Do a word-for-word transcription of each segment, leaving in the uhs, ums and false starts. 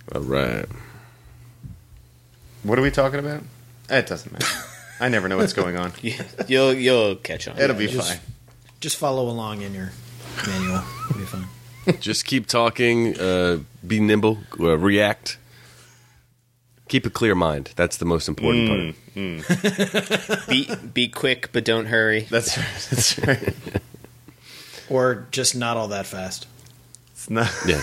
All right. What are we talking about? It doesn't matter. I never know what's going on. Yeah, you'll you'll catch on. It'll be just, fine. Just follow along in your manual. It'll be fine. Just keep talking. Uh, be nimble. Uh, react. Keep a clear mind. That's the most important Mm, part. mm. Be be quick, but don't hurry. That's right. That's right. Or just not all that fast. It's not. Yeah.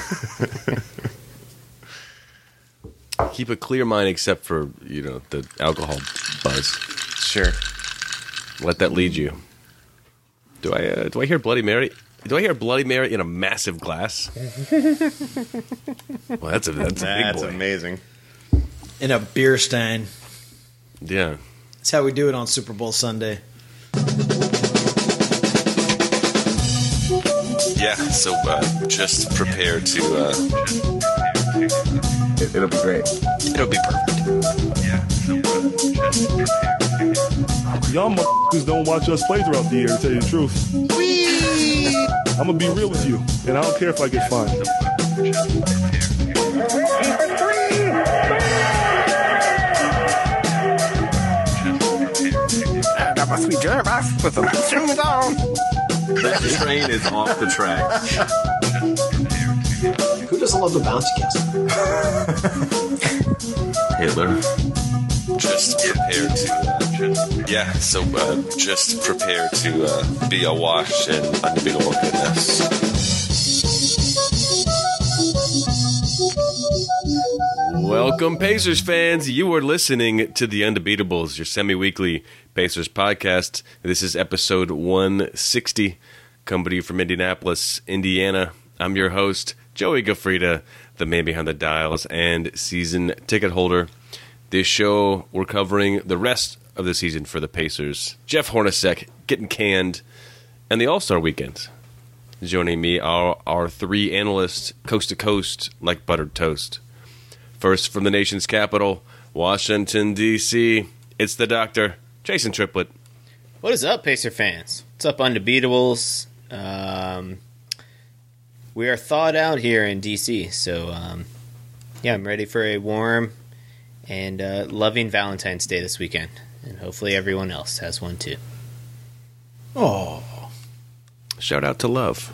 Keep a clear mind, except for you know the alcohol buzz. Sure. Let that lead you. Do I? Uh, do I hear Bloody Mary? Do I hear Bloody Mary in a massive glass? Well, that's a that's a big That's boy. amazing. In a beer stein. Yeah. That's how we do it on Super Bowl Sunday. Yeah. So uh, just prepare to. Uh, It, it'll be great. It'll be perfect. Y'all motherfuckers don't watch us play throughout the year, to tell you the truth. I'm gonna be real with you, and I don't care if I get fined. I got my sweet jerk with them. Shoot me down. That train is off the tracks. Who doesn't love the bouncy castle? Hitler. just prepare to. Uh, yeah. So uh, just prepare to uh, be awash in unbeatable goodness. Welcome, Pacers fans. You are listening to The Undebeatables, your semi-weekly Pacers podcast. This is episode one sixty, coming to you from Indianapolis, Indiana. I'm your host, Joey Gaffrida, the man behind the dials and season ticket holder. This show, we're covering the rest of the season for the Pacers. Jeff Hornacek getting canned, and the All-Star weekend. Joining me are our three analysts, coast to coast, like buttered toast. First, from the nation's capital, Washington, D C, it's the doctor, Jason Triplett. What is up, Pacer fans? What's up, Undebeatables? Um, we are thawed out here in D C, so um, yeah, I'm ready for a warm and uh, loving Valentine's Day this weekend, and hopefully everyone else has one too. Oh, Shout out to Love.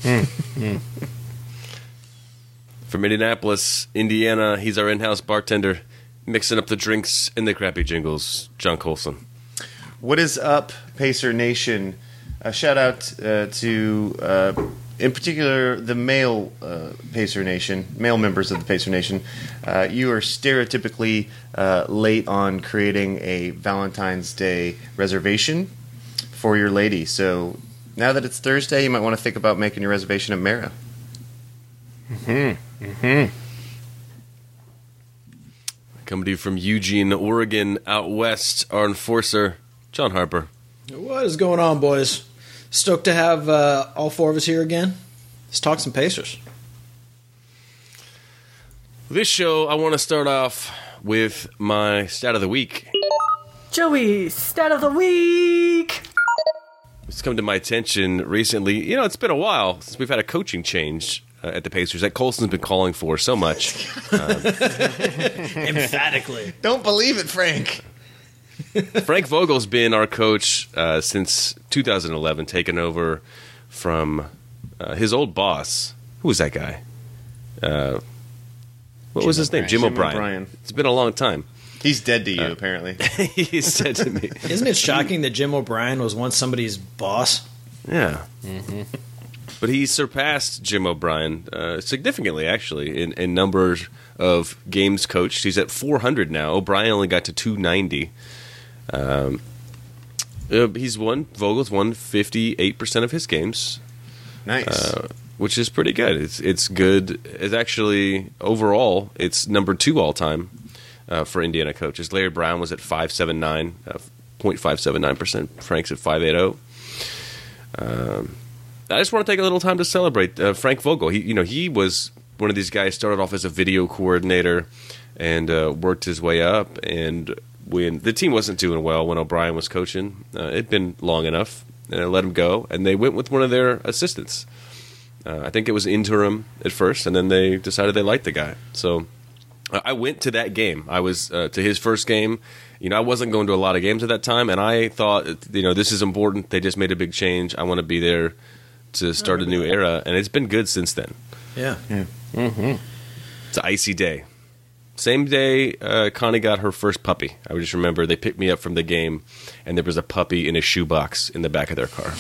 From Indianapolis, Indiana, he's our in-house bartender, mixing up the drinks and the crappy jingles, John Colson. What is up, Pacer Nation? A shout out uh, to, uh, in particular, the male uh, Pacer Nation, male members of the Pacer Nation. Uh, you are stereotypically uh, late on creating a Valentine's Day reservation for your lady. So now that it's Thursday, you might want to think about making your reservation at Mara. Mm-hmm. Mm-hmm. Coming to you from Eugene, Oregon, out west, our enforcer, John Harper. what is going on, boys? Stoked to have uh, all four of us here again. Let's talk some Pacers. This show, I want to start off with my stat of the week. Joey, stat of the week. It's come to my attention recently. You know, it's been a while since we've had a coaching change uh, at the Pacers that Colson's been calling for so much. Emphatically. Don't believe it, Frank. Frank Vogel's been our coach uh, since two thousand eleven, taking over from uh, his old boss. Who was that guy? Uh, what Jim was his name? O'Brien. Jim, Jim O'Brien. O'Brien. It's been a long time. He's dead to you, Uh, apparently. He said to me, Isn't it shocking that Jim O'Brien was once somebody's boss? yeah. But he surpassed Jim O'Brien uh, significantly, actually, in, in numbers of games coached. He's at four hundred now. O'Brien only got to two ninety. Um, uh, he's won, Vogel's won fifty-eight percent of his games, Nice. uh, which is pretty good. It's it's good. It's actually, overall, it's number two all-time uh, for Indiana coaches. Larry Brown was at five seventy-nine, uh, zero point five seven nine percent. Frank's at five eighty. Um, I just want to take a little time to celebrate uh, Frank Vogel. He, you know, he was one of these guys. Started off as a video coordinator and uh, worked his way up. And when the team wasn't doing well when O'Brien was coaching, uh, it'd been long enough, and I let him go. And they went with one of their assistants. Uh, I think it was interim at first, and then they decided they liked the guy. So I went to that game. I was uh, to his first game. You know, I wasn't going to a lot of games at that time, and I thought, you know, this is important. They just made a big change. I want to be there to start a new era, and it's been good since then. Yeah. Yeah. Mm-hmm. It's an icy day. Same day, uh, Connie got her first puppy. I just remember they picked me up from the game, and there was a puppy in a shoebox in the back of their car.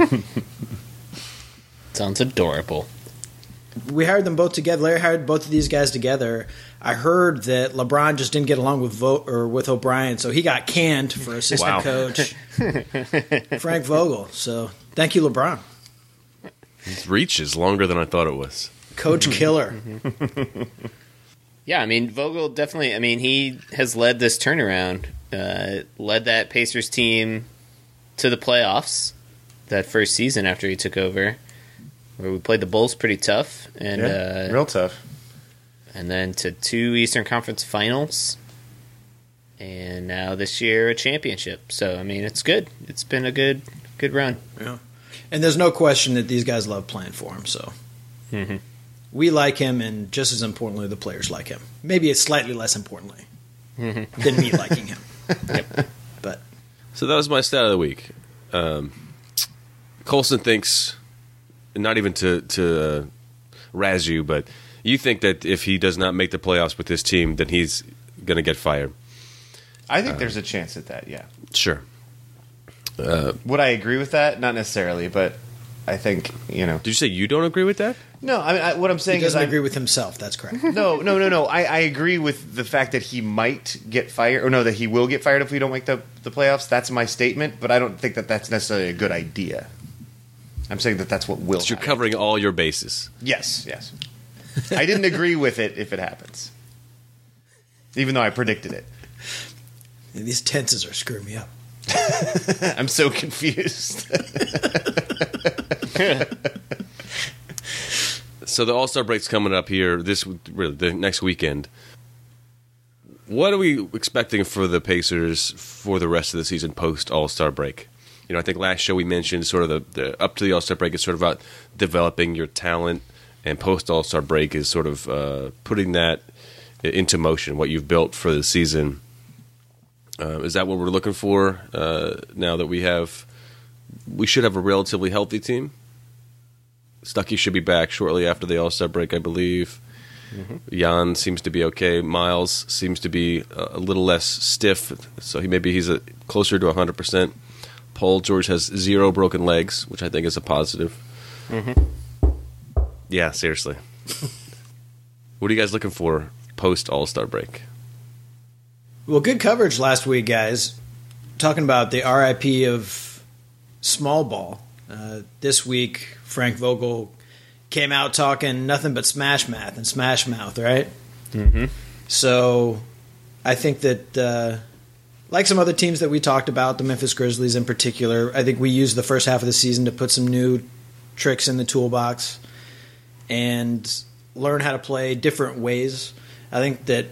Sounds adorable. We hired them both together. Larry hired both of these guys together. I heard that LeBron just didn't get along with Vo- or with O'Brien, so he got canned for assistant Wow. coach Frank Vogel. So thank you, LeBron. His reach is longer than I thought it was. Coach Killer. Yeah, I mean, Vogel definitely, I mean, he has led this turnaround, uh, led that Pacers team to the playoffs that first season after he took over, where we played the Bulls pretty tough, and Yeah, uh, real tough. and then to two Eastern Conference Finals, and now this year a championship. So, I mean, it's good. It's been a good good run. Yeah. And there's no question that these guys love playing for him, so Mm-hmm. we like him, and just as importantly, the players like him. Maybe it's slightly less importantly Mm-hmm. than me liking him. Yep. But So that was my stat of the week. Um, Colson thinks, not even to, to uh, razz you, but you think that if he does not make the playoffs with this team, then he's going to get fired. I think there's a chance at that, yeah. Sure. Would I agree with that? Not necessarily, but I think, you know. Did you say you don't agree with that? No, I mean, I, what I'm he saying is doesn't I agree with himself. That's correct. No, no, no, no. I, I agree with the fact that he might get fired, or no, that he will get fired if we don't make the, the playoffs. That's my statement, but I don't think that that's necessarily a good idea. I'm saying that that's what will So you're happen. covering all your bases. Yes, yes. I didn't agree with it if it happens. Even though I predicted it. These tenses are screwing me up. I'm so confused. So the All-Star break's coming up here this really the next weekend. What are we expecting for the Pacers for the rest of the season post All-Star break? You know, I think last show we mentioned sort of the, the up to the All-Star break is sort of about developing your talent, and post All-Star break is sort of uh, putting that into motion, what you've built for the season. Uh, is that what we're looking for uh, now that we have? We should have a relatively healthy team. Stuckey should be back shortly after the All-Star break, I believe. Mm-hmm. Jan seems to be okay. Miles seems to be a little less stiff, so he maybe he's a, closer to one hundred percent. Paul George has zero broken legs, which I think is a positive. Mm-hmm. Yeah, seriously. What are you guys looking for post All-Star break? Well, good coverage last week, guys. Talking about the R I P of small ball. Uh, this week, Frank Vogel came out talking nothing but smash math and smash mouth, right? Mm-hmm. So I think that, uh, like some other teams that we talked about, the Memphis Grizzlies in particular, I think we used the first half of the season to put some new tricks in the toolbox and learn how to play different ways. I think that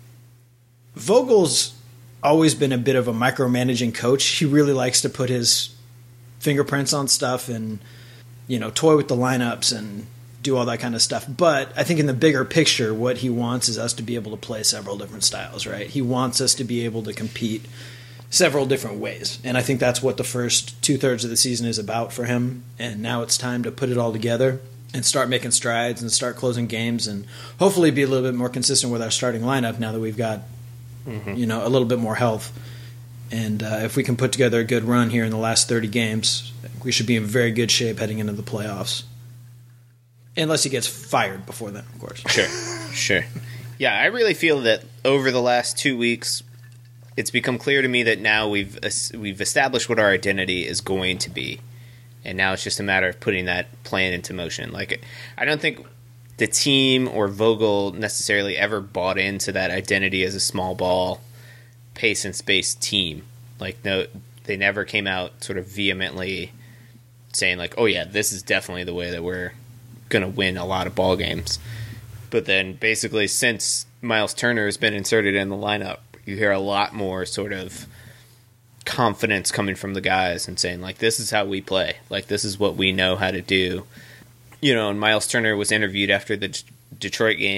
Vogel's always been a bit of a micromanaging coach. He really likes to put his fingerprints on stuff and, you know, toy with the lineups and do all that kind of stuff. But I think in the bigger picture, what he wants is us to be able to play several different styles, right? He wants us to be able to compete several different ways. And I think that's what the first two-thirds of the season is about for him. And now it's time to put it all together and start making strides and start closing games and hopefully be a little bit more consistent with our starting lineup now that we've got, mm-hmm. you know, a little bit more health. And uh, if we can put together a good run here in the last thirty games, we should be in very good shape heading into the playoffs. Unless he gets fired before then, of course. Sure, sure. Yeah, I really feel that over the last two weeks, it's become clear to me that now we've we've established what our identity is going to be, and now it's just a matter of putting that plan into motion. Like, I don't think the team or Vogel necessarily ever bought into that identity as a small ball, pace and space team. Like, no, they never came out sort of vehemently saying like, "Oh yeah, this is definitely the way that we're going to win a lot of ball games." But then basically since Miles Turner has been inserted in the lineup, you hear a lot more sort of confidence coming from the guys and saying like, this is how we play. Like, this is what we know how to do. You know, and Miles Turner was interviewed after the D- Detroit game, and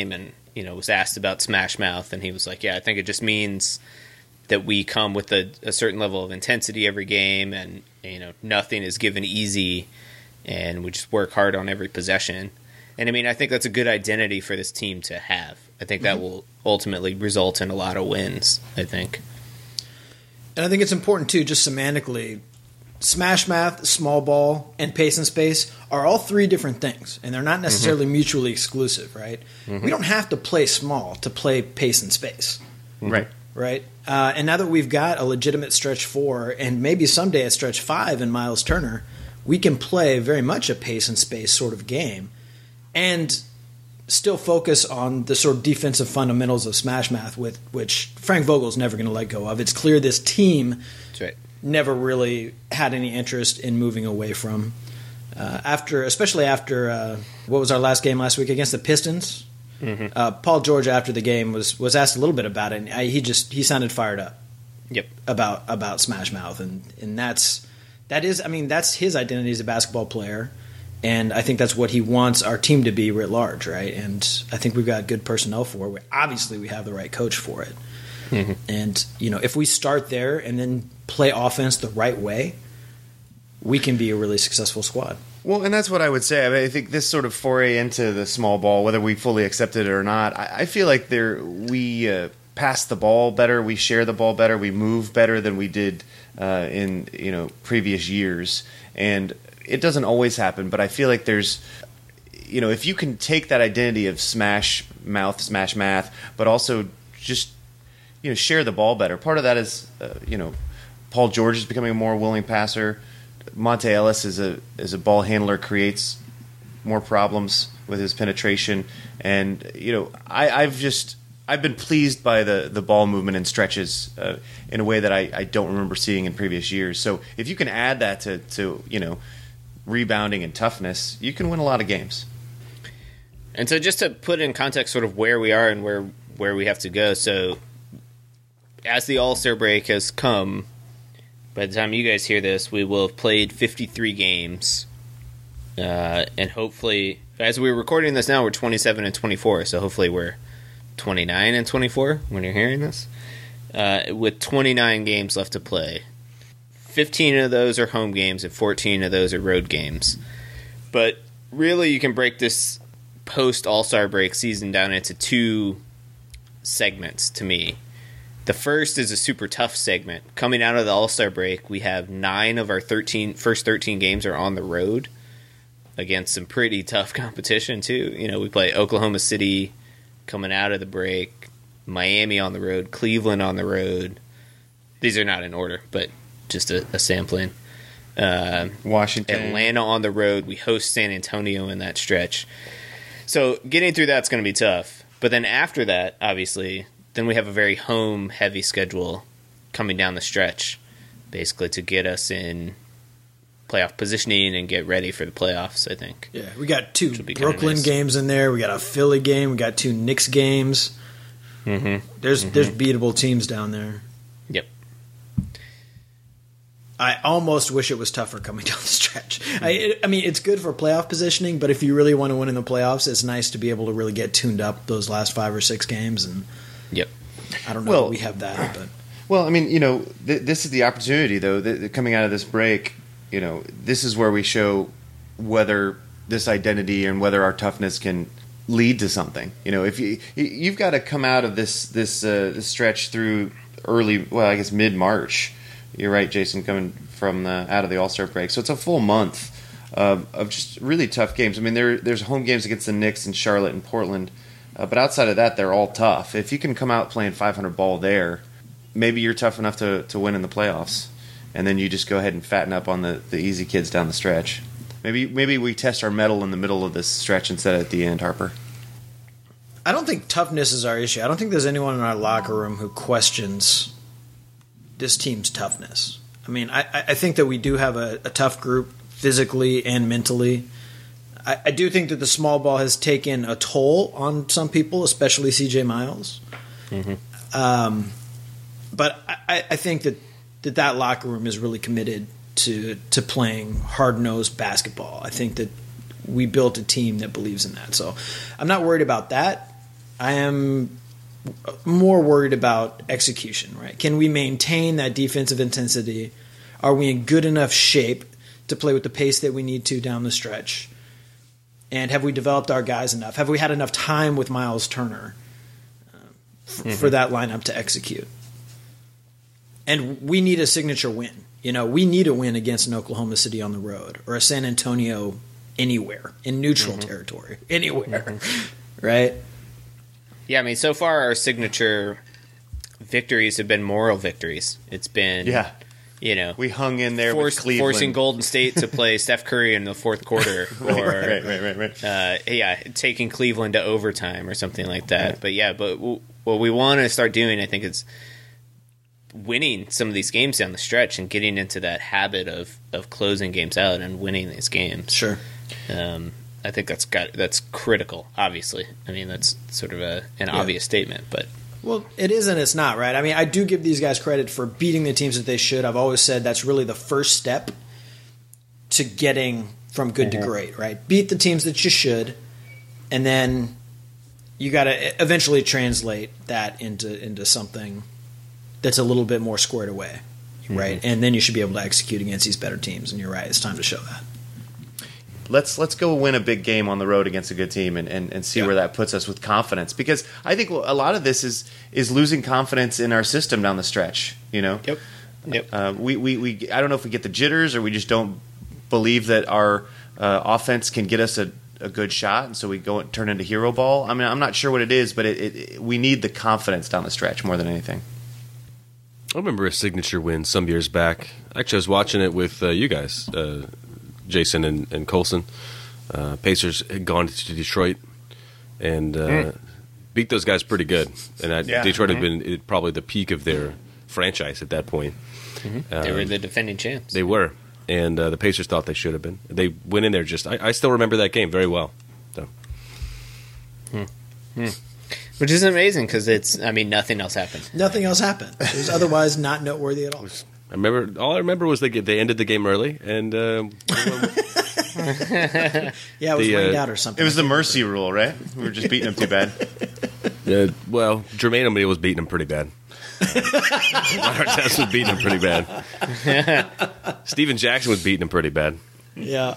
you know, was asked about Smash Mouth, and he was like, yeah, I think it just means that we come with a, a certain level of intensity every game, and, you know, nothing is given easy, and we just work hard on every possession. And, I mean, I think that's a good identity for this team to have. I think that mm-hmm. will ultimately result in a lot of wins, I think. And I think it's important, too, just semantically, Smash Math, small ball, and pace and space are all three different things, and they're not necessarily mm-hmm. mutually exclusive, right? Mm-hmm. We don't have to play small to play pace and space. Mm-hmm. Right. Right? Uh, and now that we've got a legitimate stretch four, and maybe someday a stretch five in Miles Turner, we can play very much a pace and space sort of game and still focus on the sort of defensive fundamentals of Smash Math, with which Frank Vogel's never going to let go of. It's clear this team That's right. never really had any interest in moving away from. Uh, after, especially after, uh, what was our last game last week against the Pistons? Mm-hmm. Uh, Paul George, after the game, was, was asked a little bit about it, and I, he just he sounded fired up. Yep. About about Smash Mouth, and and that's that is I mean that's his identity as a basketball player, and I think that's what he wants our team to be writ large, right? And I think we've got good personnel for it. Obviously, we have the right coach for it, mm-hmm. and you know if we start there and then play offense the right way, we can be a really successful squad. Well, and that's what I would say. I mean, I think this sort of foray into the small ball, whether we fully accept it or not, I, I feel like there we uh, pass the ball better, we share the ball better, we move better than we did uh, in you know previous years. And it doesn't always happen, but I feel like there's, you know, if you can take that identity of Smash Mouth, Smash Math, but also just you know share the ball better. Part of that is uh, you know Paul George is becoming a more willing passer. Monte Ellis is a is a ball handler, creates more problems with his penetration, and you know I, I've just I've been pleased by the, the ball movement and stretches uh, in a way that I, I don't remember seeing in previous years. So if you can add that to, to you know rebounding and toughness, you can win a lot of games. And so just to put in context, sort of where we are and where where we have to go. So as the All-Star break has come, by the time you guys hear this, we will have played fifty-three games, uh, and hopefully, as we're recording this now, we're twenty-seven and twenty-four. So hopefully, we're twenty-nine and twenty-four when you're hearing this, uh, with twenty-nine games left to play. fifteen of those are home games, and fourteen of those are road games. But really, you can break this post All-Star break season down into two segments. To me. The first is a super tough segment. Coming out of the All-Star break, we have nine of our thirteen first thirteen games are on the road against some pretty tough competition, too. You know, we play Oklahoma City coming out of the break, Miami on the road, Cleveland on the road. These are not in order, but just a, a sampling. Uh, Washington. Atlanta on the road. We host San Antonio in that stretch. So getting through that's going to be tough. But then after that, obviously, then we have a very home-heavy schedule coming down the stretch, basically to get us in playoff positioning and get ready for the playoffs, I think. Yeah, we got two Brooklyn nice. games in there. We got a Philly game. We got two Knicks games. Mm-hmm. There's mm-hmm. there's beatable teams down there. Yep. I almost wish it was tougher coming down the stretch. I, I mean, it's good for playoff positioning, but if you really want to win in the playoffs, it's nice to be able to really get tuned up those last five or six games. And yep. I don't know well, if we have that, but well, I mean, you know, th- this is the opportunity, though. Th- th- coming out of this break, you know, this is where we show whether this identity and whether our toughness can lead to something. You know, if you you've got to come out of this this uh, this stretch through early, well, I guess mid March. You're right, Jason, coming from the, out of the All-Star break. So it's a full month uh, of just really tough games. I mean, there there's home games against the Knicks and Charlotte and Portland. Uh, but outside of that, they're all tough. If you can come out playing five hundred ball there, maybe you're tough enough to, to win in the playoffs. And then you just go ahead and fatten up on the, the easy kids down the stretch. Maybe maybe we test our mettle in the middle of this stretch instead of at the end, Harper. I don't think toughness is our issue. I don't think there's anyone in our locker room who questions this team's toughness. I mean, I, I think that we do have a, a tough group physically and mentally. I, I do think that the small ball has taken a toll on some people, especially C J Miles. Mm-hmm. Um, but I, I think that, that that locker room is really committed to to playing hard-nosed basketball. I think that we built a team that believes in that. So I'm not worried about that. I am more worried about execution, right? Can we maintain that defensive intensity? Are we in good enough shape to play with the pace that we need to down the stretch? And have we developed our guys enough? Have we had enough time with Miles Turner uh, f- mm-hmm. for that lineup to execute? And we need a signature win. You know, we need a win against an Oklahoma City on the road or a San Antonio anywhere in neutral mm-hmm. territory, anywhere, mm-hmm. right? Yeah, I mean, so far our signature victories have been moral victories. It's been, yeah. you know, we hung in there force, with Cleveland. forcing Golden State to play Steph Curry in the fourth quarter, or right, right, right, right. Uh, yeah, taking Cleveland to overtime or something like that. Right. But yeah, but w- what we want to start doing, I think, is winning some of these games down the stretch and getting into that habit of, of closing games out and winning these games. Sure. Um, I think that's got that's critical. Obviously, I mean that's sort of a an yeah. obvious statement, but well, it is and it's not, right? I mean, I do give these guys credit for beating the teams that they should. I've always said that's really the first step to getting from good mm-hmm. to great, right? Beat the teams that you should, and then you got to eventually translate that into into something that's a little bit more squared away, right? Mm-hmm. And then you should be able to execute against these better teams. And you're right; it's time to show that. Let's let's go win a big game on the road against a good team and, and, and see yeah. where that puts us with confidence. Because I think a lot of this is is losing confidence in our system down the stretch. You know, yep, yep. Uh, we, we we I don't know if we get the jitters or we just don't believe that our uh, offense can get us a, a good shot, and so we go and turn into hero ball. I mean, I'm not sure what it is, but it, it, it we need the confidence down the stretch more than anything. I remember a signature win some years back. Actually, I was watching it with uh, you guys. Uh, Jason and, and Colson. Uh, Pacers had gone to Detroit and uh, mm. beat those guys pretty good. And I, yeah. Detroit mm-hmm. had been it, probably the peak of their franchise at that point. Mm-hmm. Um, they were the defending champs. They were. And uh, the Pacers thought they should have been. They went in there just – I still remember that game very well. So. Hmm. Hmm. Which is amazing because it's – I mean, nothing else happened. Nothing else happened. It was otherwise not noteworthy at all. I remember. All I remember was they they ended the game early, and uh, yeah, it was the, rained uh, out or something. It was the mercy rule, right? We were just beating them too bad. Uh, well, Jermaine O'Neal was beating them pretty bad. Artest was beating them pretty bad. Steven Jackson was beating them pretty bad. Yeah.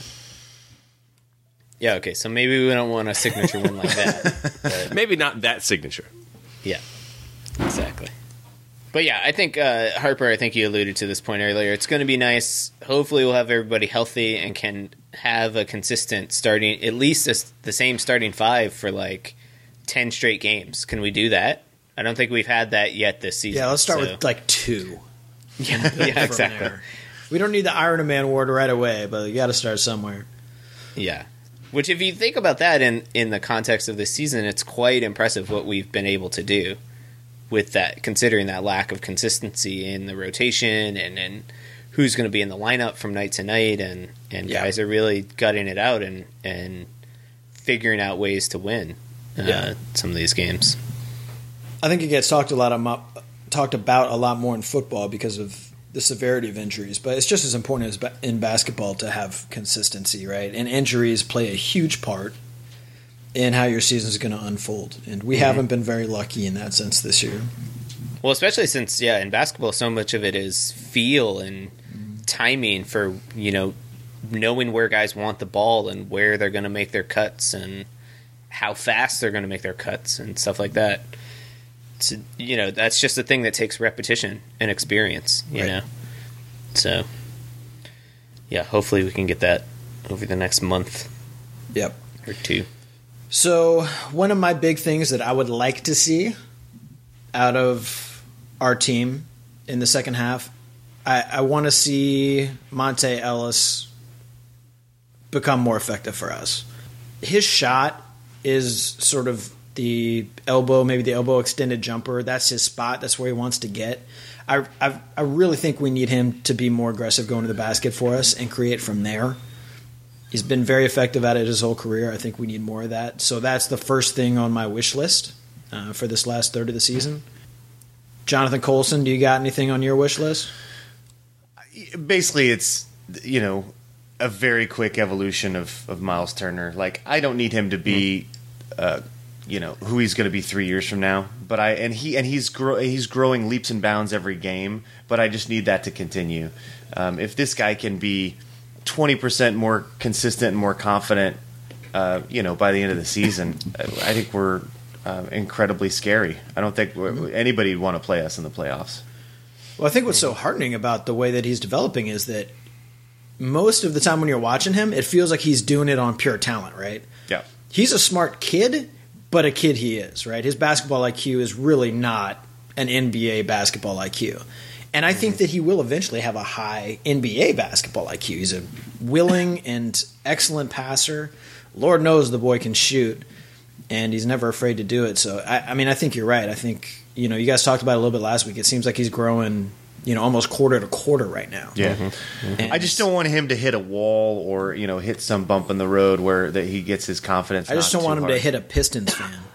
Yeah. Okay. So maybe we don't want a signature win like that. But maybe not that signature. Yeah. Exactly. But yeah, I think, uh, Harper, I think you alluded to this point earlier. It's going to be nice. Hopefully we'll have everybody healthy and can have a consistent starting, at least a, the same starting five for like ten straight games. Can we do that? I don't think we've had that yet this season. Yeah, let's start so. with like two. Yeah, yeah exactly. There. We don't need the Iron Man award right away, but you got to start somewhere. Yeah. Which, if you think about that in, in the context of this season, it's quite impressive what we've been able to do. With that, considering that lack of consistency in the rotation and, and who's going to be in the lineup from night to night, and, and yeah. guys are really gutting it out and, and figuring out ways to win uh, yeah. some of these games. I think it gets talked a lot about, talked about a lot more in football because of the severity of injuries, but it's just as important as ba- in basketball to have consistency, right? And injuries play a huge part in how your season is going to unfold. And we mm-hmm. haven't been very lucky in that sense this year. Well, especially since, yeah, in basketball, so much of it is feel and mm-hmm. timing for, you know, knowing where guys want the ball and where they're going to make their cuts and how fast they're going to make their cuts and stuff like that. So, you know, that's just a thing that takes repetition and experience, you right. know? So, yeah, hopefully we can get that over the next month. Yep. Or two. So one of my big things that I would like to see out of our team in the second half, I, I want to see Monte Ellis become more effective for us. His shot is sort of the elbow, maybe the elbow extended jumper. That's his spot. That's where he wants to get. I I, I really think we need him to be more aggressive going to the basket for us and create from there. He's been very effective at it his whole career. I think we need more of that. So that's the first thing on my wish list uh, for this last third of the season. Jonathan Colson, do you got anything on your wish list? Basically, it's, you know, a very quick evolution of, of Miles Turner. Like, I don't need him to be, uh, you know, who he's going to be three years from now. But I and he and he's grow, he's growing leaps and bounds every game. But I just need that to continue. Um, if this guy can be twenty percent more consistent and more confident, uh, you know, by the end of the season, I think we're uh, incredibly scary. I don't think anybody would want to play us in the playoffs. Well, I think what's so heartening about the way that he's developing is that most of the time when you're watching him, it feels like he's doing it on pure talent, right? Yeah. He's a smart kid, but a kid he is, right? His basketball I Q is really not an N B A basketball I Q. And I think that he will eventually have a high N B A basketball I Q. He's a willing and excellent passer. Lord knows the boy can shoot, and he's never afraid to do it. So, I, I mean, I think you're right. I think, you know, you guys talked about it a little bit last week. It seems like he's growing, you know, almost quarter to quarter right now. Yeah. Mm-hmm. I just don't want him to hit a wall or, you know, hit some bump in the road where that he gets his confidence. I just not don't want too him hard. to hit a Pistons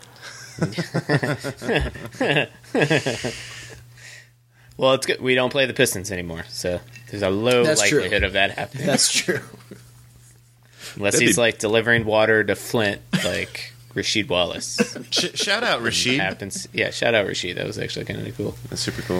fan. Well, it's good. We don't play the Pistons anymore, so there's a low That's true. likelihood of that happening. That's true. Unless That'd he's be- like delivering water to Flint, like Rasheed Wallace. Sh- shout out Rasheed. Happens. Yeah, shout out Rasheed. That was actually kind of cool. That's super cool.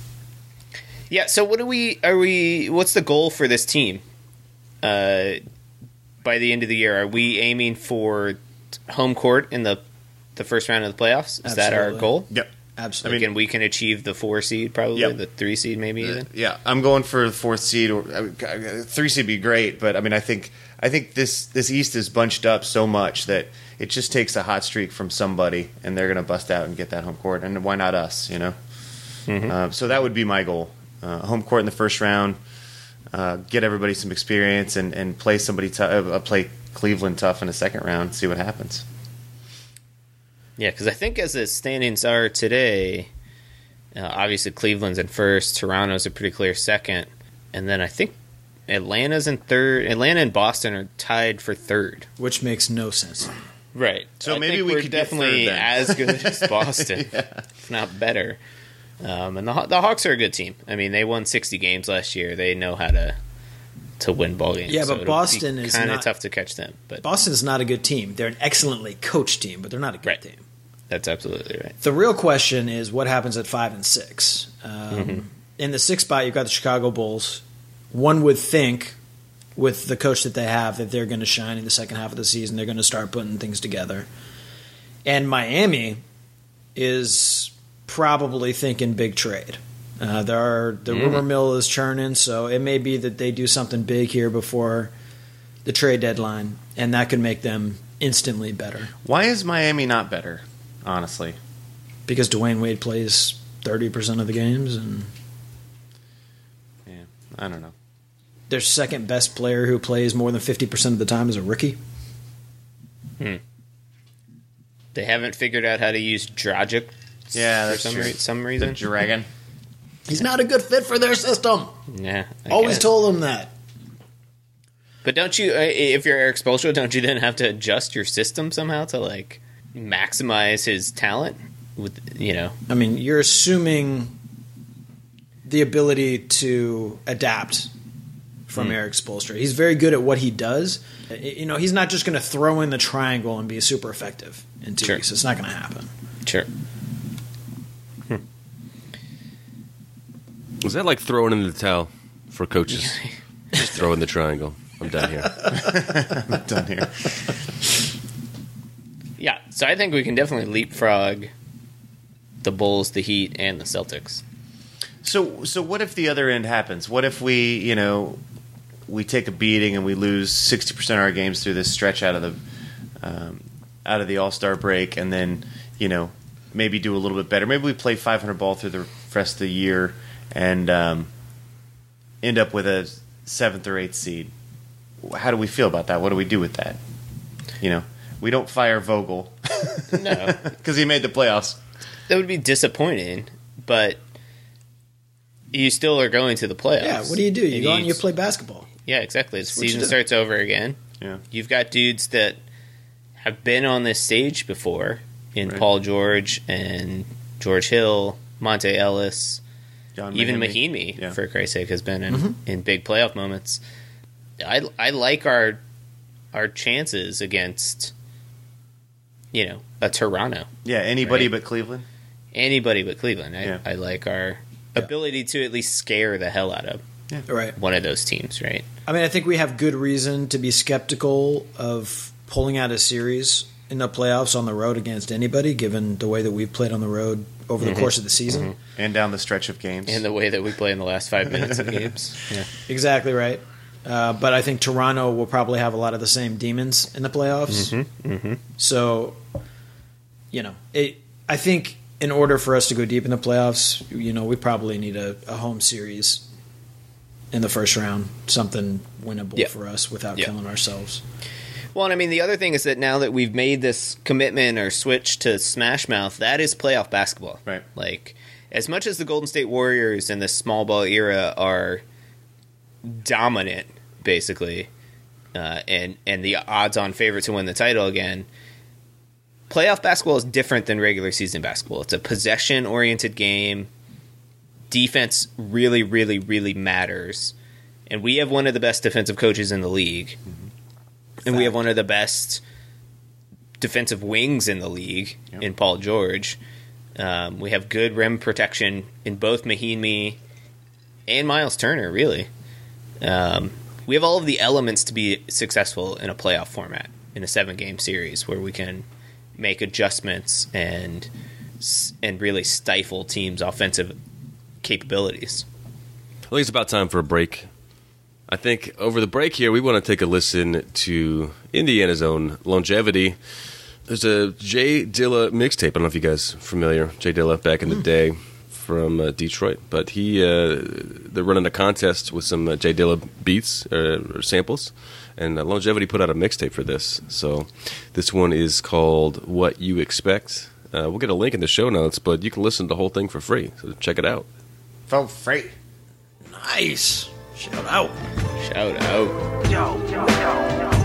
Yeah. So, what do we? Are we? What's the goal for this team? Uh, by the end of the year, are we aiming for home court in the the first round of the playoffs? Is that our Absolutely. goal? Yep. Absolutely. Like, and we can achieve the four seed, probably Yep. the three seed, maybe even. Yeah, I'm going for the fourth seed or I mean, three seed would be great, but I mean, I think I think this this East is bunched up so much that it just takes a hot streak from somebody, and they're going to bust out and get that home court. And why not us? You know. Mm-hmm. Uh, so that would be my goal: uh, home court in the first round, uh, get everybody some experience, and, and play somebody t- uh, play Cleveland tough in the second round. See what happens. Yeah, because I think as the standings are today. Uh, obviously, Cleveland's in first. Toronto's a pretty clear second. And then I think Atlanta's in third. Atlanta and Boston are tied for third. Which makes no sense. Right. So I maybe think we we're could get definitely third then. as good as Boston, Yeah. if not better. Um, and the Haw- the Hawks are a good team. I mean, they won sixty games last year. They know how to to win ball games. Yeah, but it'll Boston be is kind of not- tough to catch them. But Boston's not a good team. They're an excellently coached team, but they're not a good Right. team. that's absolutely right. The real question is what happens at five and six. Um, Mm-hmm. In the sixth spot, you've got the Chicago Bulls. One would think, with the coach that they have, that they're going to shine in the second half of the season. They're going to start putting things together. And Miami is probably thinking big trade. Uh, there are, the Mm. rumor mill is churning, so it may be that they do something big here before the trade deadline, and that could make them instantly better. Why is Miami not better? Honestly, Because Dwayne Wade plays thirty percent of the games, and yeah, I don't know. their second best player who plays more than fifty percent of the time is a rookie. They haven't figured out how to use Dragic. Yeah, for that's some, true. re- some The reason. Dragon. He's not a good fit for their system. Yeah, I Always guess. told them that. But don't you, uh, if you're Eric Spoelstra, don't you then have to adjust your system somehow to like maximize his talent? With you know, I mean, you're assuming the ability to adapt from Eric Spoelstra. He's very good at what he does. You know, he's not just going to throw in the triangle and be super effective in two Sure. weeks. It's not going to happen. sure. Was that like throwing in the towel for coaches? Just throw in the triangle. I'm done here. I'm done here. Yeah, so I think we can definitely leapfrog the Bulls, the Heat, and the Celtics. So, so what if the other end happens? What if we, you know, we take a beating and we lose sixty percent of our games through this stretch out of the um, out of the All Star break, and then you know maybe do a little bit better. Maybe we play five hundred ball through the rest of the year and um, end up with a seventh or eighth seed. How do we feel about that? What do we do with that? You know, we don't fire Vogel No, because he made the playoffs. that would be disappointing, but you still are going to the playoffs. Yeah, what do you do? You And go out and you play basketball. Yeah, exactly. The what you season do. starts over again. Yeah. You've got dudes that have been on this stage before in Right. Paul George and George Hill, Monte Ellis, John even Mahimi. Mahimi, Yeah. for Christ's sake, has been in, Mm-hmm. in big playoff moments. I I like our our chances against, you know, a Toronto. Yeah, anybody Right. but Cleveland. Anybody but Cleveland. I, Yeah. I like our ability to at least scare the hell out of Right. one of those teams, right? I mean, I think we have good reason to be skeptical of pulling out a series in the playoffs on the road against anybody, given the way that we've played on the road over the course of the season. And down the stretch of games. And the way that we play in the last five minutes of games. Yeah. Exactly right. Uh, but I think Toronto will probably have a lot of the same demons in the playoffs. Mm-hmm. Mm-hmm. So, you know, it, I think in order for us to go deep in the playoffs, you know, we probably need a, a home series in the first round, something winnable Yep. for us without Yep. killing ourselves. Well, and I mean, the other thing is that now that we've made this commitment or switch to Smash Mouth, that is playoff basketball. Right. Like, as much as the Golden State Warriors in this small ball era are dominant, basically, uh, and, and the odds-on favorite to win the title again, playoff basketball is different than regular season basketball. It's a possession-oriented game. Defense really, really, really matters. And we have one of the best defensive coaches in the league. And we have one of the best defensive wings in the league Yep. in Paul George. Um, we have good rim protection in both Mahinmi and Miles Turner, really. Um, we have all of the elements to be successful in a playoff format, in a seven-game series, where we can make adjustments and and really stifle teams' offensive capabilities. I think it's about time for a break. I think over the break here, we want to take a listen to Indiana's own Longevity. There's a Jay Dilla mixtape. I don't know if you guys are familiar. Jay Dilla back in the day from uh, Detroit. But he, uh, they're running a contest with some uh, Jay Dilla beats uh, or samples. And uh, Longevity put out a mixtape for this. So this one is called What You Expect. Uh, we'll get a link in the show notes, but you can listen to the whole thing for free. So check it out. For free. Nice. Shout out. Shout out. Yo, yo, yo, yo.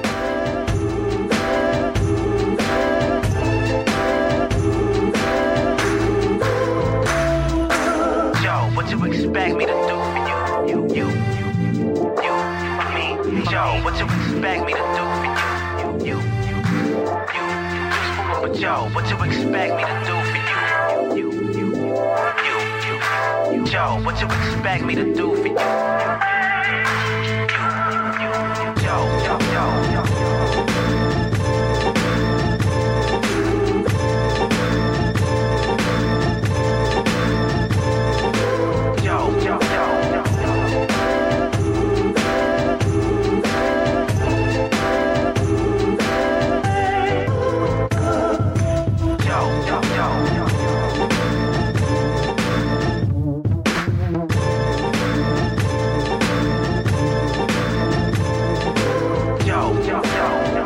Yo, what you expect me to do for you? You, you, you, you, me. Yo, what you expect me to do for you? You, you, you, you. But yo, what you expect me to do for you? You, you, you, you, you. Yo, what you expect me to do for you? Yo, yo, yo, yo. Yo, yo, yo, yo, yo, yo, yo, yo, yo.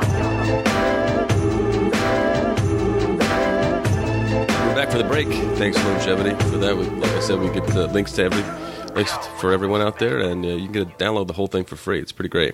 We're back for the break. Thanks, Longevity, for that. We, like I said, we get the links to every links for everyone out there, and uh, you can get download the whole thing for free. It's pretty great.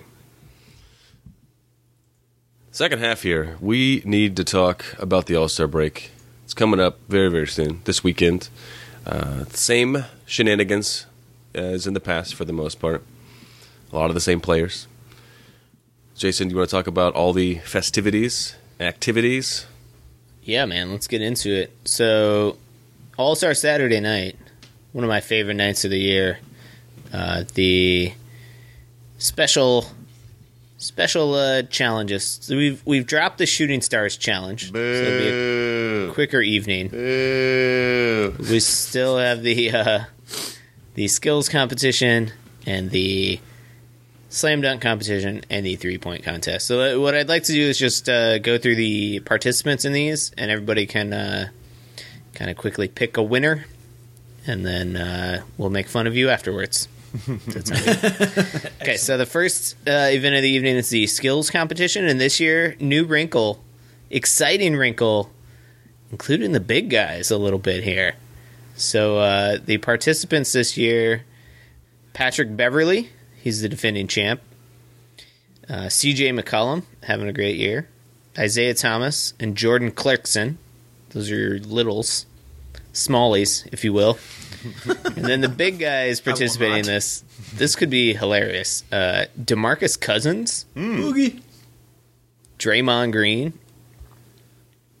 Second half here, we need to talk about the All-Star break. It's coming up very, very soon, this weekend. Uh, same shenanigans as in the past for the most part. A lot of the same players. Jason, do you want to talk about all the festivities, activities? Yeah, man, let's get into it. So, All-Star Saturday night, one of my favorite nights of the year. Uh, the special special uh, challenges. So we've we've dropped the Shooting Stars challenge. So it'll be a Boo. quicker evening. Boo. We still have the uh, the skills competition and the slam dunk competition and the three point contest. So uh, what I'd like to do is just uh, go through the participants in these, and everybody can uh, kind of quickly pick a winner, and then uh, we'll make fun of you afterwards. Does that sound good? Okay, so the first uh, event of the evening is the skills competition, and this year, new wrinkle, exciting wrinkle, including the big guys a little bit here. So uh, the participants this year, Patrick Beverly, he's the defending champ. Uh, C J McCollum, having a great year. Isaiah Thomas and Jordan Clarkson. Those are your littles. Smallies, if you will. And then the big guys participating in this. This could be hilarious. Uh, DeMarcus Cousins. Boogie. Draymond Green.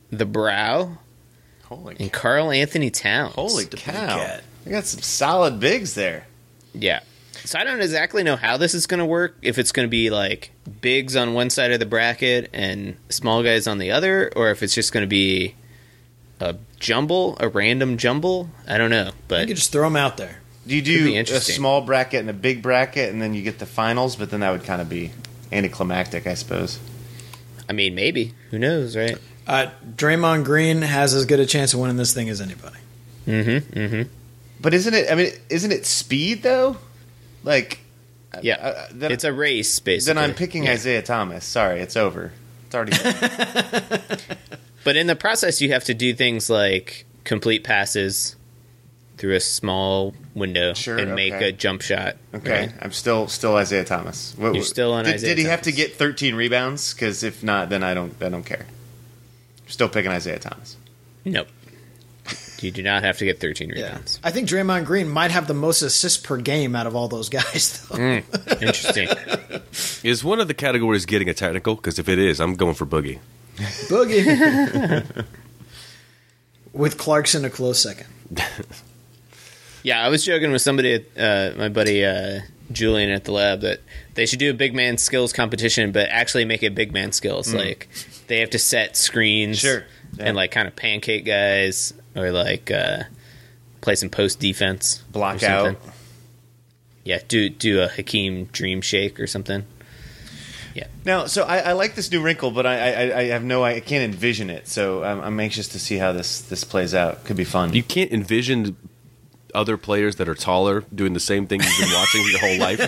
the Brow, Holy and Karl Anthony Towns. Holy The big cow! cat. We got some solid bigs there. Yeah. So I don't exactly know how this is going to work. If it's going to be like bigs on one side of the bracket and small guys on the other, or if it's just going to be a jumble, a random jumble. I don't know, You but could just throw them out there. Do you Could do be a interesting. small bracket and a big bracket, and then you get the finals? But then that would kind of be anticlimactic, I suppose. I mean, maybe. Who knows, right? Uh, Draymond Green has as good a chance of winning this thing as anybody. Mm-hmm. Mm-hmm. But isn't it? I mean, isn't it speed though? Like, Yeah. uh, then, It's a race, basically. then I'm picking Yeah. Isaiah Thomas. Sorry, it's over. It's already. But in the process, you have to do things like complete passes through a small window Sure, and make okay. a jump shot. Okay, right? I'm still still Isaiah Thomas. What, You're still on did, Isaiah Did he have Thomas. to get thirteen rebounds? Because if not, then I don't. I don't care. Still picking Isaiah Thomas. Nope. You do not have to get thirteen rebounds. I think Draymond Green might have the most assists per game out of all those guys, though. Mm, interesting. Is one of the categories getting a technical? Because if it is, I'm going for Boogie. Boogie. With Clarkson a close second. Yeah, I was joking with somebody, uh, my buddy uh, Julian at the lab, that they should do a big man skills competition, but actually make it big man skills. Like, they have to set screens Sure. Yeah. and, like, kind of pancake guys or, like, uh, play some post defense. Block or out. something. Yeah, do do a Hakeem Dream Shake or something. Now, so I, I like this new wrinkle, but I, I, I have no, I can't envision it. So I'm, I'm anxious to see how this this plays out. Could be fun. You can't envision other players that are taller doing the same thing you've been watching your whole life.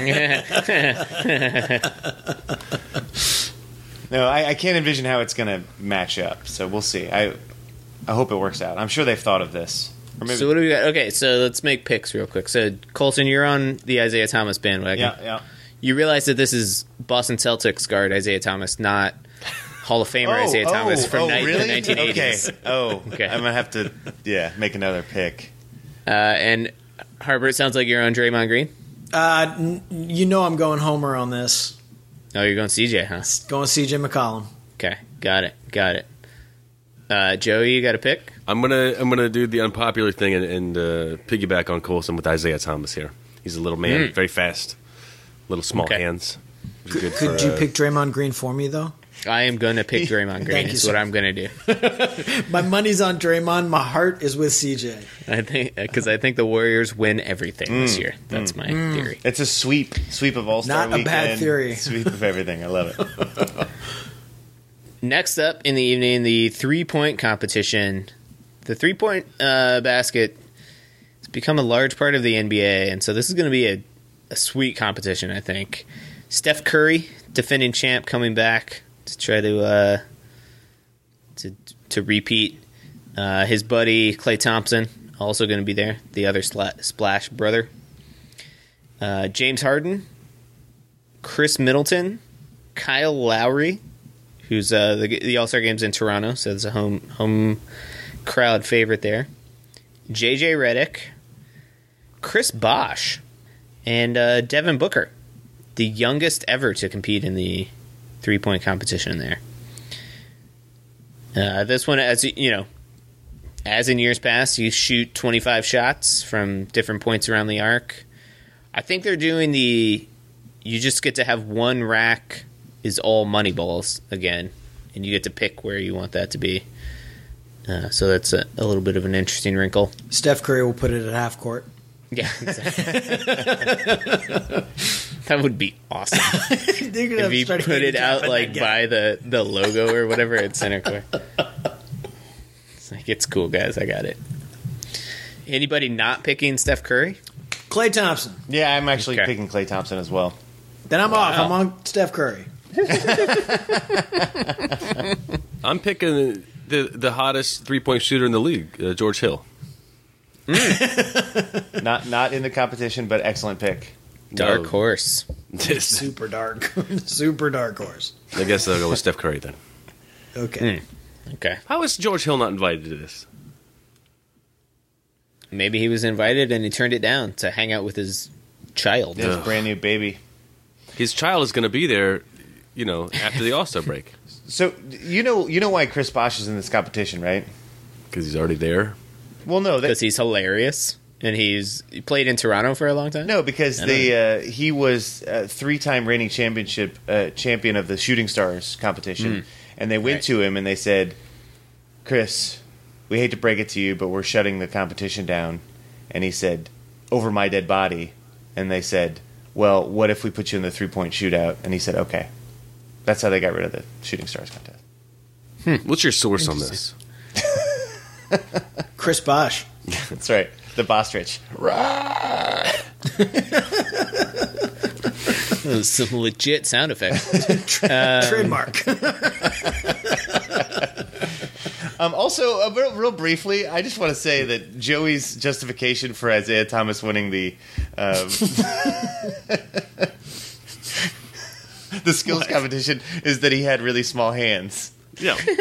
No, I, I can't envision how it's going to match up. So we'll see. I I hope it works out. I'm sure they've thought of this. Or maybe, So what do we got? Okay, so let's make picks real quick. So, Colson, you're on the Isaiah Thomas bandwagon. yeah, yeah. You realize that this is Boston Celtics guard Isaiah Thomas, not Hall of Famer Oh, Isaiah oh, Thomas from oh, ni- really? the nineteen eighties. Okay. Oh, Okay. I'm gonna have to, yeah, make another pick. Uh, and Harbor, it sounds like you're on Draymond Green. Uh, n- you know I'm going Homer on this. Oh, you're going C J, huh? Going C J McCollum. Okay, got it, got it. Uh, Joey, you got a pick? I'm gonna I'm gonna do the unpopular thing and, and uh, piggyback on Colson with Isaiah Thomas here. He's a little man, Mm. very fast, little small Okay. hands. Which is Could, good could for, you uh, pick Draymond Green for me, though? I am going to pick Draymond Green. Thank you, Is sir. what I'm going to do. My money's on Draymond. My heart is with C J. I think because I think the Warriors win everything this year. That's my theory. It's a sweep, sweep of All Star Not a Weekend. bad theory. Sweep of everything. I love it. Next up in the evening, the three-point competition. The three-point uh, basket has become a large part of the N B A, and so this is going to be a, a sweet competition, I think. Steph Curry, defending champ, coming back to try to uh, to to repeat. Uh, his buddy Klay Thompson also going to be there, the other sla- Splash brother. Uh, James Harden, Chris Middleton, Kyle Lowry, who's uh, the, the All-Star Game's in Toronto, so it's a home home crowd favorite there. J J Redick, Chris Bosh, and uh, Devin Booker, the youngest ever to compete in the three-point competition there. Uh, this one, as you know, as in years past, you shoot twenty-five shots from different points around the arc. I think they're doing the, you just get to have one rack is all money balls again, and you get to pick where you want that to be. Uh, so that's a, a little bit of an interesting wrinkle. Steph Curry will put it at half court. Yeah, exactly. That would be awesome if you put it out like by the, the logo or whatever at center court. It's like, it's cool, guys. I got it. Anybody not picking Steph Curry? Klay Thompson. Yeah, I'm actually Okay. picking Klay Thompson as well. Then I'm off. Wow. I'm on Steph Curry. I'm picking the the hottest three point shooter in the league, uh, George Hill. Not not in the competition, but excellent pick. Dark No. horse. Super dark. Super dark horse. I guess I'll go with Steph Curry then. Okay. Okay. How is George Hill not invited to this? Maybe he was invited and he turned it down to hang out with his child. His brand new baby. His child is going to be there, you know, after the All Star break. So you know you know why Chris Bosh is in this competition, right? Because he's already there. Well, no, that, Because he's hilarious. And he's he played in Toronto for a long time? no, because they uh, he was a three-time reigning championship uh, champion of the Shooting Stars competition, and they went Right. to him and they said, "Chris, we hate to break it to you, but we're shutting the competition down." And he said, "Over my dead body." And they said, "Well, what if we put you in the three-point shootout?" And he said, "Okay." That's how they got rid of the Shooting Stars contest. What's your source on this? Chris Bosh. That's right, the Bostrich. Those some legit sound effects. Trademark. Um, also, uh, real, real briefly, I just want to say that Joey's justification for Isaiah Thomas winning the um, the skills competition is that he had really small hands. Yeah. And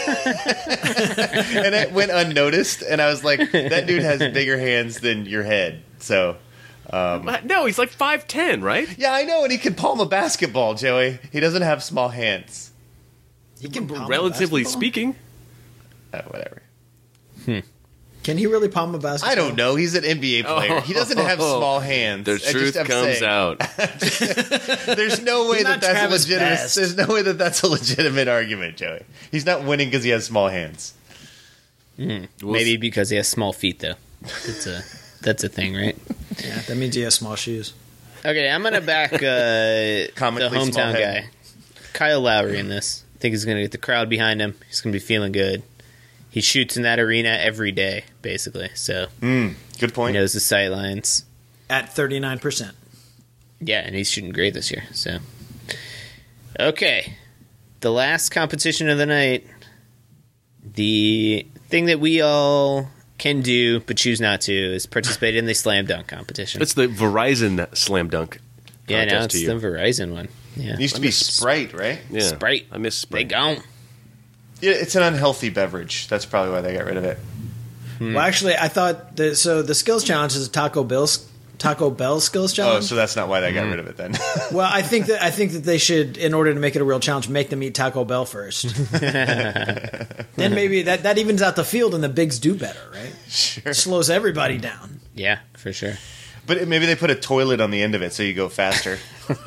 it went unnoticed, and I was like, that dude has bigger hands than your head. So, No, he's like five ten, right? yeah, I know, and he can palm a basketball, Joey. He doesn't have small hands. He can palm a Relatively basketball? speaking. Uh, whatever. Can he really palm a basketball? I don't know. He's an N B A player. He doesn't have small hands. The I just- truth I'm comes saying. out. There's no way He's that not that's a Travis legitimate. Best. There's no way that that's a legitimate argument, Joey. He's not winning because he has small hands. Maybe because he has small feet, though. That's a, that's a thing, right? Yeah, that means he has small shoes. Okay, I'm going to back uh, the Comically small hometown head. guy, Kyle Lowry, in this. I think he's going to get the crowd behind him. He's going to be feeling good. He shoots in that arena every day, basically. So Good he point. knows the sight lines. At thirty-nine percent. Yeah, and he's shooting great this year. So, okay, the last competition of the night, the thing that we all can do but choose not to is participate in the slam dunk competition. It's the Verizon slam dunk. yeah, now contest it's to the you. Verizon one. Yeah, It used to be Sprite, right? Yeah. Sprite. I miss They Sprite. gone. Yeah, it's an unhealthy beverage. That's probably why they got rid of it. Well, actually, I thought that, so. The skills challenge is a Taco Bell's Taco Bell skills Oh, challenge. so that's not why they got rid of it then. Well, I think that I think that they should, in order to make it a real challenge, make them eat Taco Bell first. Then maybe that, that evens out the field and the bigs do better, right? Sure. Slows everybody down. Yeah, for sure. But maybe they put a toilet on the end of it so you go faster.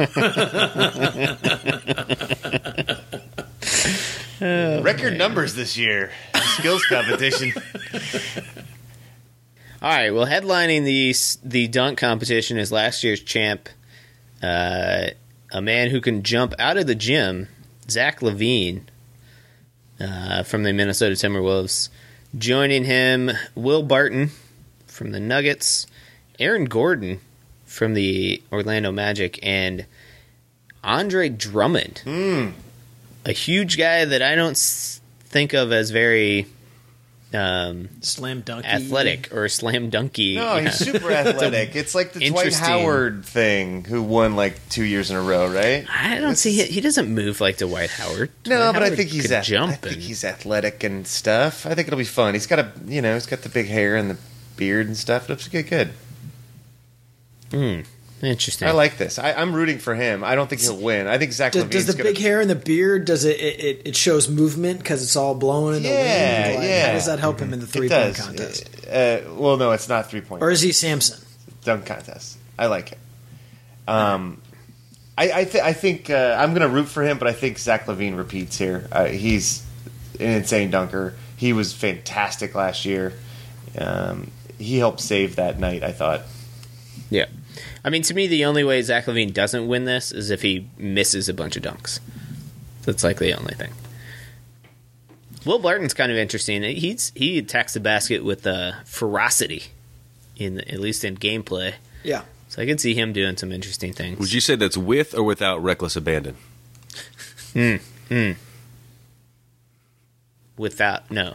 Record numbers this year. Skills competition. All right. Well, headlining the the dunk competition is last year's champ, uh, a man who can jump out of the gym, Zach LaVine, uh, from the Minnesota Timberwolves. Joining him, Will Barton from the Nuggets, Aaron Gordon from the Orlando Magic, and Andre Drummond, a huge guy that I don't s- think of as very um, Slam dunk. athletic or slam dunky. No, he's super athletic. It's like the Dwight Interesting. Howard thing, who won like two years in a row, right? I don't see it. He doesn't move like Dwight Howard. No, Dwight but I Howard think he's could ath- jump. I think and- he's athletic and stuff. I think it'll be fun. He's got a, you know, he's got the big hair and the beard and stuff. It looks good. Good. interesting. I like this. I, I'm rooting for him. I don't think he'll win. I think Zach Does, LaVine's does the gonna, big hair and the beard, does it it, it, it shows movement because it's all blowing in the Yeah, wind? Like, yeah. How does that help him in the It three point does. contest? Uh, well, no, it's not three point. Or is he Samson? Dunk contest. I like it. Um, I I, th- I think uh, I'm going to root for him, but I think Zach Levine repeats here. Uh, he's an insane dunker. He was fantastic last year. Um, he helped save that night, I thought. Yeah. I mean, to me, the only way Zach LaVine doesn't win this is if he misses a bunch of dunks. That's like the only thing. Will Barton's kind of interesting. He's he attacks the basket with uh, ferocity, in at least in gameplay. Yeah. So I could see him doing some interesting things. Would you say that's with or without reckless abandon? Without no.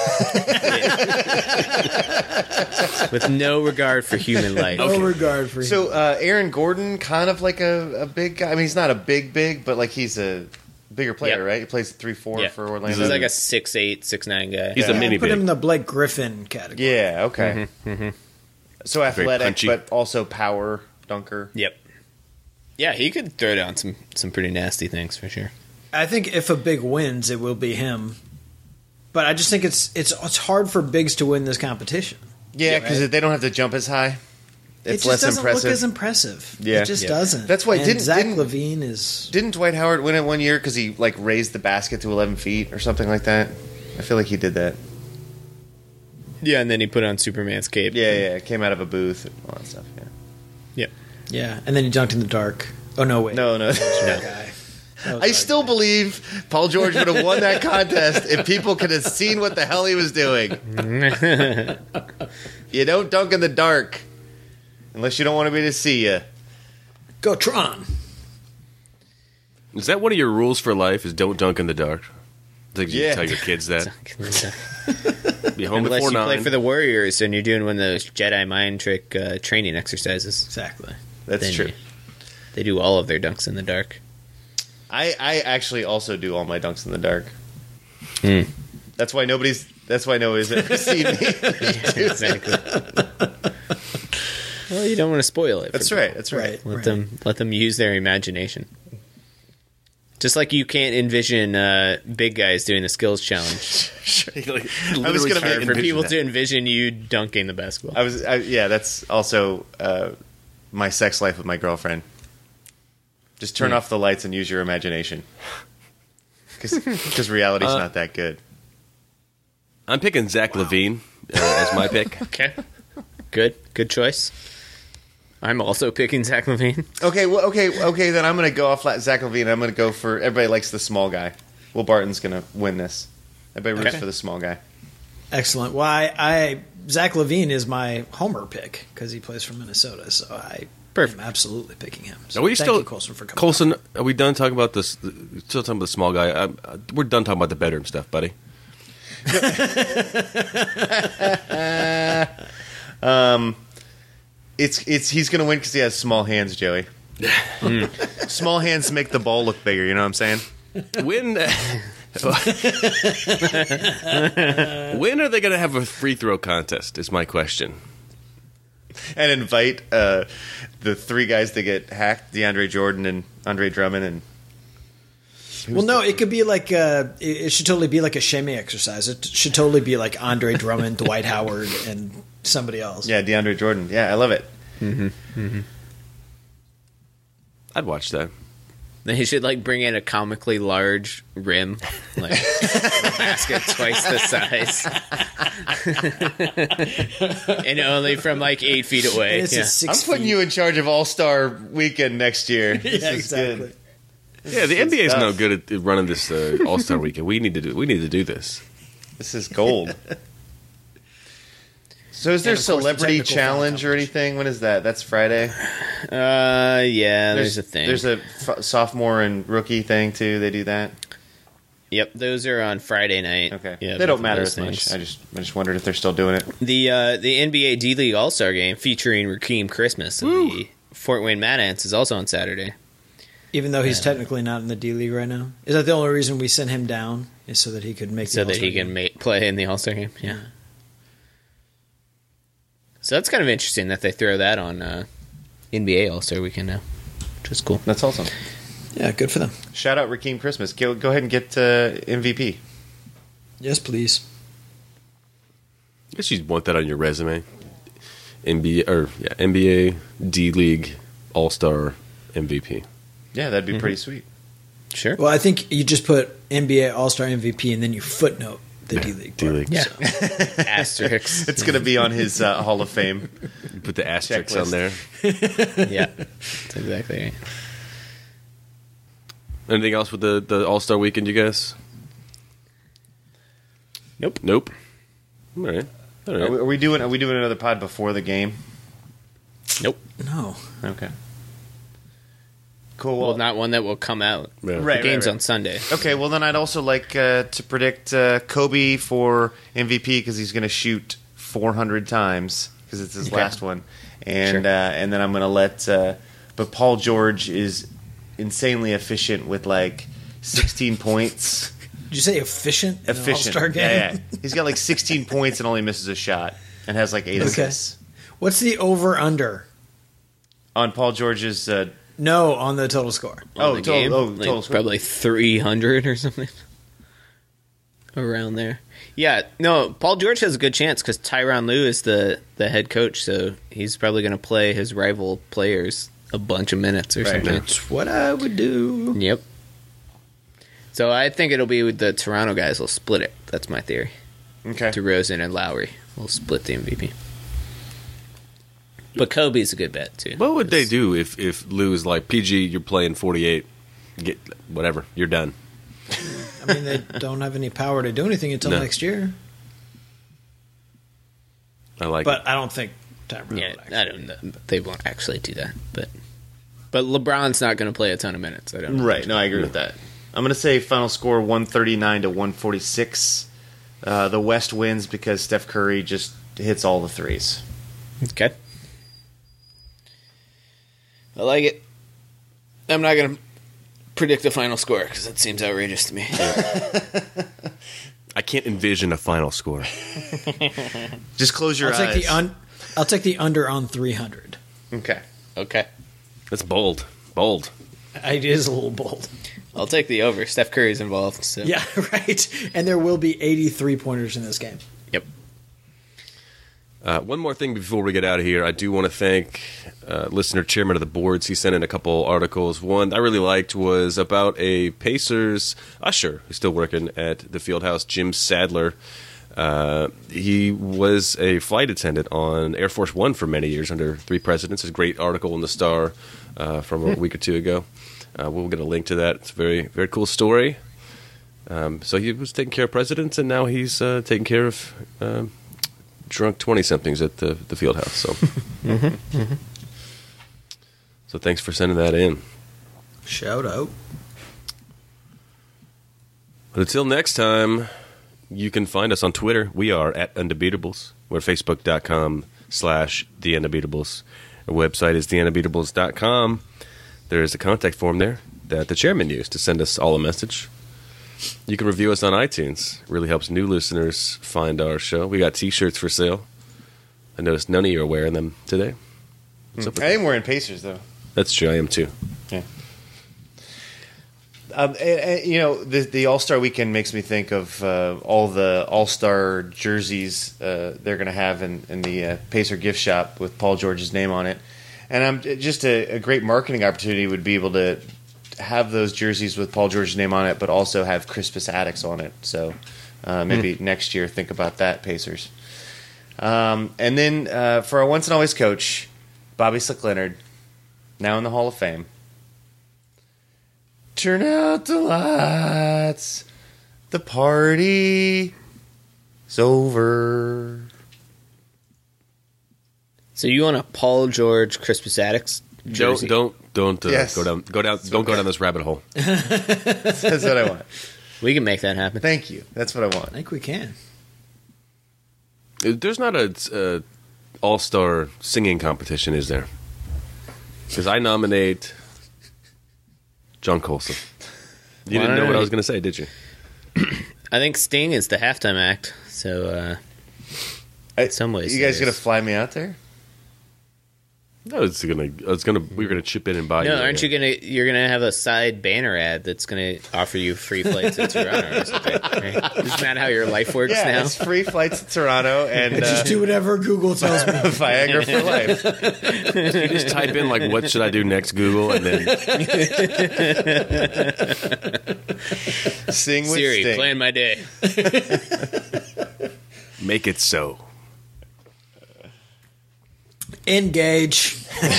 With no regard for human life. No regard for So uh, Aaron Gordon, kind of like a, a big guy. I mean, he's not a big, big, but like he's a bigger player, Yep. right? He plays three four Yeah. for Orlando. He's like a six eight, six nine guy. He's a Yeah. mini put him in big. the Blake Griffin category. yeah, okay. So athletic, punchy. but also power dunker. Yep. Yeah, he could throw down some, some pretty nasty things for sure. I think if a big wins, it will be him. But I just think it's it's it's hard for bigs to win this competition. Yeah, because right? they don't have to jump as high. It's it just less doesn't impressive. look as impressive. Yeah. It just Yeah. doesn't. That's why and didn't- Zach didn't- Levine is. Didn't Dwight Howard win it one year because he like raised the basket to eleven feet or something like that? I feel like he did that. Yeah, and then he put on Superman's cape. Yeah, yeah, it came out of a booth and all that stuff. Yeah. Yeah. Yeah, and then he dunked in the dark. Oh no, wait, No, no. that guy. That was I our still guy. believe Paul George would have won that contest if people could have seen what the hell he was doing. You don't dunk in the dark unless you don't want me to see you. Go Tron. Is that one of your rules for life? Is don't dunk in the dark? I think you Yeah. tell your kids that. Be home Unless before you nine. play for the Warriors and you're doing one of those Jedi mind trick uh, training exercises. Exactly. That's Then true. you- They do all of their dunks in the dark. I, I actually also do all my dunks in the dark. Hmm. That's why nobody's. That's why nobody's ever seen me. Exactly. Well, you don't want to spoil it. for That's right. people. That's right. Right. Let them let them use their imagination. Just like you can't envision uh, big guys doing the skills challenge. I was gonna Or be for people to envision you dunking the basketball. I was. I, yeah, that's also uh, my sex life with my girlfriend. Just turn Yeah. off the lights and use your imagination. Because reality's Uh, not that good. I'm picking Zach Levine uh, as my pick. Okay. Good. Good choice. I'm also picking Zach Levine. Okay, well, okay, okay. Then I'm going to go off like Zach Levine. I'm going to go for everybody likes the small guy. Will Barton's going to win this. Everybody roots Okay. for the small guy. Excellent. Well, I, I Zach Levine is my homer pick because he plays for Minnesota, so I Perfect. am absolutely picking him. So Are we thank still you, Colson, for coming. Colson, are we done talking about this? Still talking about the small guy? Uh, uh, we're done talking about the bedroom stuff, buddy. Um, it's it's he's going to win because he has small hands, Joey. Small hands make the ball look bigger. You know what I'm saying? When when are they going to have a free throw contest? Is my question. And invite uh, the three guys that get hacked: DeAndre Jordan and Andre Drummond. And Well, no, it could be like uh, it, it should totally be like a shimmy exercise. It should totally be like Andre Drummond, Dwight Howard, and somebody else. yeah, DeAndre Jordan. Yeah, I love it. I'd watch that. They should like bring in a comically large rim, like a basket twice the size, and only from like eight feet away. And it's Yeah. a six I'm putting feet. you in charge of All Star Weekend next year. This Yeah, is exactly. good. Yeah, the N B A is stuff. no good at running this uh, All Star Weekend. We need to do. We need to do this. This is gold. So is there And, of course, the celebrity technical challenge or anything? When is that? That's Friday. Uh, yeah, there's, a thing. There's a f- sophomore and rookie thing too. They do that. Yep, those are on Friday night. Okay. Yeah, they both don't of matter those as much. things. I just I just wondered if they're still doing it. The uh, the N B A D League All Star Game featuring Rakeem Christmas of the Fort Wayne Mad Ants is also on Saturday. Even though he's technically not in the D League right now, is that the only reason we sent him down? Is so that he could make So the that he All-Star can game? ma- play in the All Star Game. Yeah. So that's kind of interesting that they throw that on uh, N B A All Star Weekend now, which is cool. That's awesome. Yeah, good for them. Shout out Rakeem Christmas. Go, go ahead and get uh, M V P. Yes, please. I guess you'd want that on your resume. N B A or yeah, N B A D League All Star M V P. Yeah, that'd Mm-hmm. be pretty sweet. Sure. Well, I think you just put N B A All Star M V P and then you footnote the D League. D League. Yeah. Asterisks. It's going to be on his uh, Hall of Fame. You put the asterisks Checklist. on there. Yeah. That's exactly right. Anything else with the, the All Star Weekend, you guys? Nope. Nope. All right. All right. Are we, are we doing? Are we doing another pod before the game? Nope. No. Okay. Cool. Well, not one that will come out. Yeah. The Right, game's right. on Sunday. Okay, well then I'd also like uh, to predict uh, Kobe for M V P because he's going to shoot four hundred times because it's his Okay. last one, and Sure. uh, and then I'm going to let. Uh, but Paul George is insanely efficient with like sixteen points. Did you say efficient? In Efficient, An All-Star game? Yeah, yeah. He's got like sixteen points and only misses a shot, and has like eight Okay. assists What's the over under? on Paul George's uh, No, on the total score. on Oh, the total- game. oh, Like, total score. probably three hundred or something. Around there. Yeah, no, Paul George has a good chance because Tyronn Lue is the, the head coach, so he's probably going to play his rival players a bunch of minutes or Right. something. That's what I would do. Yep. So I think it'll be with the Toronto guys will split it. That's my theory. Okay. DeRozan and Lowry will split the M V P. But Kobe's a good bet, too. What would they do if if Lou's like, P G, you're playing forty-eight, get whatever, you're done. I mean, they don't have any power to do anything until No. next year. I like But it. I don't think Tyronn Yeah, would actually I don't know. They won't actually do that. But but LeBron's not going to play a ton of minutes. I don't Right. No, I agree with that. I'm going to say final score one thirty-nine to one forty-six. Uh, the West wins because Steph Curry just hits all the threes. Okay. I like it. I'm not going to predict the final score because that seems outrageous to me. I can't envision a final score. Just close your I'll eyes. take the un- I'll take the under on three hundred. Okay. Okay. That's bold. Bold. It is a little bold. I'll take the over. Steph Curry's involved. So. Yeah, right. And there will be eighty-three pointers in this game. Yep. Uh, one more thing before we get out of here. I do want to thank uh, listener chairman of the boards. He sent in a couple articles. One I really liked was about a Pacers usher who's still working at the Fieldhouse, Jim Sadler. Uh, he was a flight attendant on Air Force One for many years under three presidents. There's a great article in the Star uh, from a week or two ago. Uh, we'll get a link to that. It's a very, very cool story. Um, so he was taking care of presidents, and now he's uh, taking care of um, drunk twenty-somethings at the, the field house. So. So thanks for sending that in. Shout out. But until next time, you can find us on Twitter. We are at Undebeatables. We're at Facebook.com slash The Undebeatables. Our website is the undebeatables dot com. There is a contact form there that the chairman used to send us all a message. You can review us on iTunes. It really helps new listeners find our show. We got T-shirts for sale. I noticed none of you are wearing them today. What's up with I am wearing Pacers, though. That's true. I am too. Yeah. Um, and, and, you know, the, the All Star Weekend makes me think of uh, all the All Star jerseys uh, they're going to have in, in the uh, Pacer gift shop with Paul George's name on it. And I'm just a, a great marketing opportunity would be able to have those jerseys with Paul George's name on it, but also have Crispus Attucks on it. So uh, maybe mm. next year think about that, Pacers. Um, and then uh, for our once and always coach, Bobby Slick Leonard, now in the Hall of Fame. Turn out the lights. The party's over. So you want a Paul George Crispus Attucks jersey? Don't don't don't uh, Yes. go down go down don't go down this rabbit hole. That's what I want. We can make that happen. Thank you. That's what I want. I think we can. There's not a uh, all-star singing competition, is there? Because I nominate John Colson. You Why didn't know what I not? was going to say, did you? I think Sting is the halftime act. So uh, I, in some ways, you guys it gonna is. fly me out there? I was gonna. I was gonna. We were gonna chip in and buy. No, you aren't you gonna? You're gonna have a side banner ad that's gonna offer you free flights to Toronto or something. Right? Isn't that how your life works Yeah, now? it's free flights to Toronto and uh, Just do whatever Google tells me. Viagra for life. You just type in like, "What should I do next?" Google, and then Sing with Siri, Sting. plan my day. make it so. Engage.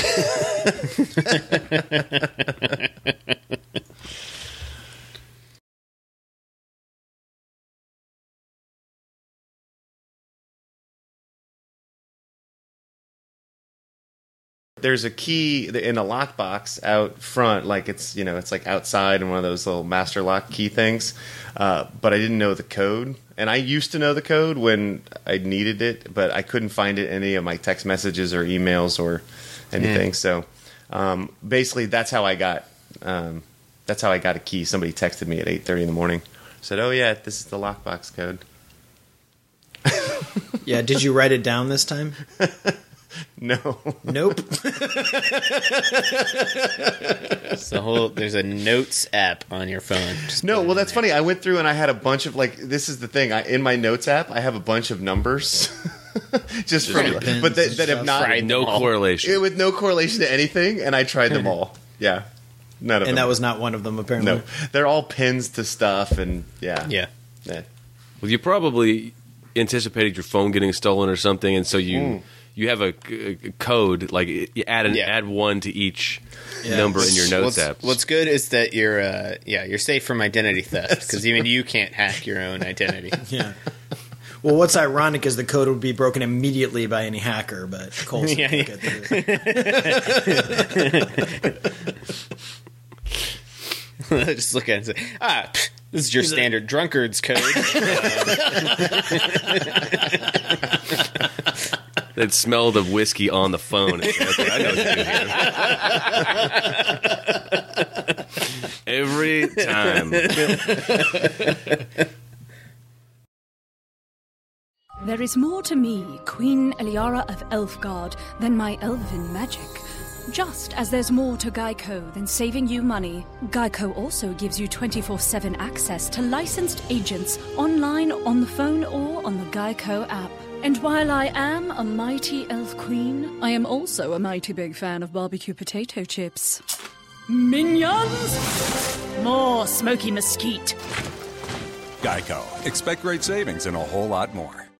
There's a key in a lockbox out front, like it's you know it's like outside in one of those little master lock key things. Uh, but I didn't know the code, and I used to know the code when I needed it, but I couldn't find it in any of my text messages or emails or anything. So um, basically, that's how I got um, that's how I got a key. Somebody texted me at eight thirty in the morning, said, "Oh yeah, this is the lockbox code." Yeah, did you write it down this time? No. Nope. It's the whole. There's a notes app on your phone. Just No, put it well, in that's there. funny. I went through and I had a bunch of, like, this is the thing. I, in my notes app, I have a bunch of numbers. Just from, pins but that, and that have stuff. not, Fried No them all. correlation. it, with no correlation to anything, and I tried them all. Yeah. None of And them. that was not one of them, apparently. No. They're all pins to stuff, and yeah. Yeah. Yeah. Well, you probably anticipated your phone getting stolen or something, and so you Mm. you have a, a code, like you add an Yeah. add one to each Yeah. number in your notes what's, app. What's good is that you're, uh, yeah, you're safe from identity theft because even you can't hack your own identity. Yeah. Well, what's ironic is the code would be broken immediately by any hacker, but Colson Yeah, took yeah. it through. Just look at it and say, ah, pff, this is your standard drunkard's code. It smelled of whiskey on the phone. Okay, I know what to do here. Every time. There is more to me, Queen Eliara of Elfgard, than my elven magic. Just as there's more to Geico than saving you money, Geico also gives you twenty-four seven access to licensed agents online, on the phone, or on the Geico app. And while I am a mighty elf queen, I am also a mighty big fan of barbecue potato chips. Minions! More smoky mesquite. Geico. Expect great savings and a whole lot more.